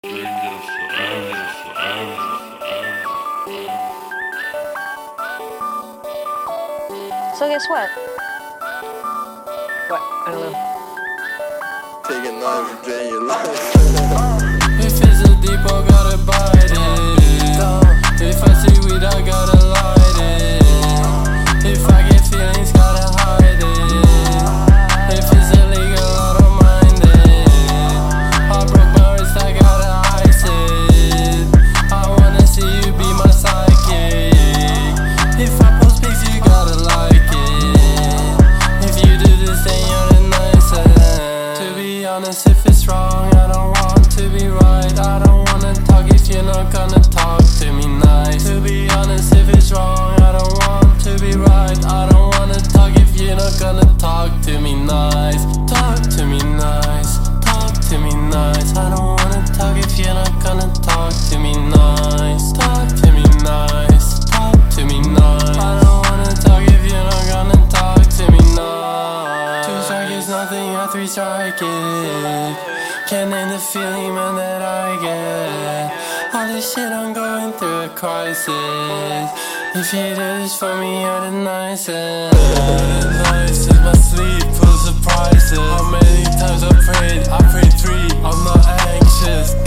So guess what? What? I don't know. Take a knife and drain your life. If it's a depot, gotta bite it. If I see weed, I gotta light it. If I get feelings, gotta hide it. If it's illegal, I don't mind it. I broke my wrist, I gotta ice it. I wanna see you be my psychic. If I post pics, you gotta like it. If you do this, then you're the nicest. To be honest, if it's wrong, I don't want to be right. I don't wanna talk if you're not gonna talk to me nice. To be honest, if it's wrong, I don't want to be right. I don't wanna talk if you're not gonna talk to me nice. Talk to me nice, talk to me nice. I don't wanna talk if you're not gonna talk to me nice. Talk to me nice, talk to me nice. I don't wanna talk if you're not gonna talk to me nice. 2 strike is nothing, a 3 strike it. Can't name the feeling, man, that I get. All this shit, I'm going through a crisis. If you do this for me, you're the nicest. My sleep full of surprises. How many times I prayed 3. I'm not anxious.